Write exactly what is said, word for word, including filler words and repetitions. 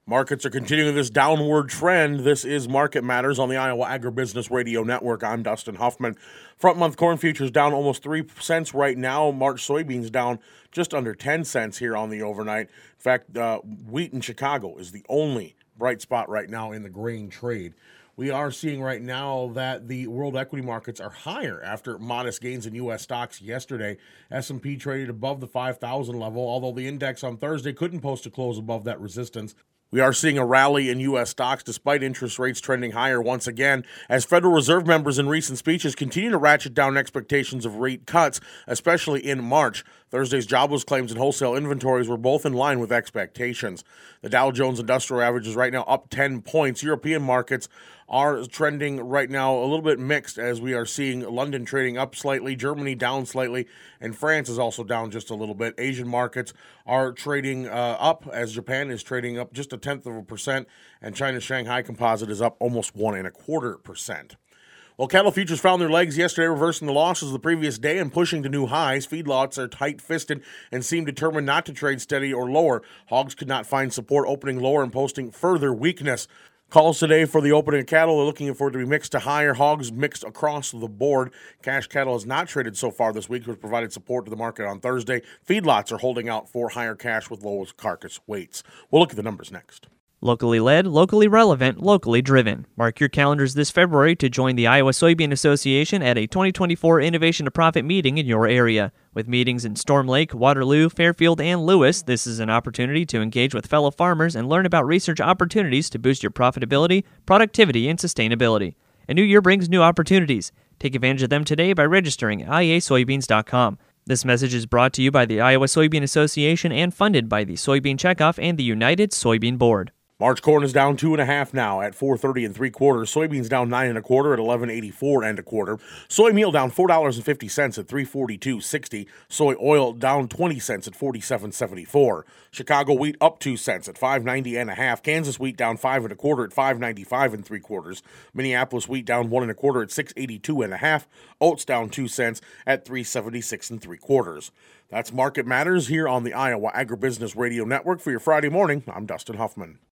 Markets are continuing this downward trend. This is Market Matters on the Iowa Agribusiness Radio Network. I'm Dustin Huffman. Front month corn futures down almost three cents right now. March soybeans down just under ten cents here on the overnight. In fact, uh, wheat in Chicago is the only bright spot right now in the grain trade. We are seeing right now that the world equity markets are higher after modest gains in U S stocks yesterday. S and P traded above the five thousand level, although the index on Thursday couldn't post a close above that resistance. We are seeing a rally in U S stocks despite interest rates trending higher once again as Federal Reserve members in recent speeches continue to ratchet down expectations of rate cuts, especially in March. Thursday's jobless claims and wholesale inventories were both in line with expectations. The Dow Jones Industrial Average is right now up ten points. European markets are trending right now a little bit mixed as we are seeing London trading up slightly, Germany down slightly, and France is also down just a little bit. Asian markets are trading uh, up as Japan is trading up just a tenth of a percent, and China's Shanghai Composite is up almost one and a quarter percent. Well, cattle futures found their legs yesterday, reversing the losses of the previous day and pushing to new highs. Feedlots are tight-fisted and seem determined not to trade steady or lower. Hogs could not find support, opening lower and posting further weakness. Calls today for the opening of cattle are looking for it to be mixed to higher. Hogs mixed across the board. Cash cattle has not traded so far this week, which provided support to the market on Thursday. Feedlots are holding out for higher cash with lower carcass weights. We'll look at the numbers next. Locally led, locally relevant, locally driven. Mark your calendars this February to join the Iowa Soybean Association at a twenty twenty-four Innovation to Profit meeting in your area. With meetings in Storm Lake, Waterloo, Fairfield, and Lewis, this is an opportunity to engage with fellow farmers and learn about research opportunities to boost your profitability, productivity, and sustainability. A new year brings new opportunities. Take advantage of them today by registering at I A soybeans dot com. This message is brought to you by the Iowa Soybean Association and funded by the Soybean Checkoff and the United Soybean Board. March corn is down two and a half now at four thirty and three quarters. Soybeans down nine and a quarter at eleven eighty-four and a quarter. Soy meal down four dollars and fifty cents at three forty-two sixty. Soy oil down twenty cents at forty-seven seventy-four. Chicago wheat up two cents at five ninety and a half. Kansas wheat down five and a quarter at five ninety-five and three quarters. Minneapolis wheat down one and a quarter at six eighty-two and a half. Oats down two cents at three seventy-six and three quarters. That's Market Matters here on the Iowa Agribusiness Radio Network. For your Friday morning, I'm Dustin Huffman.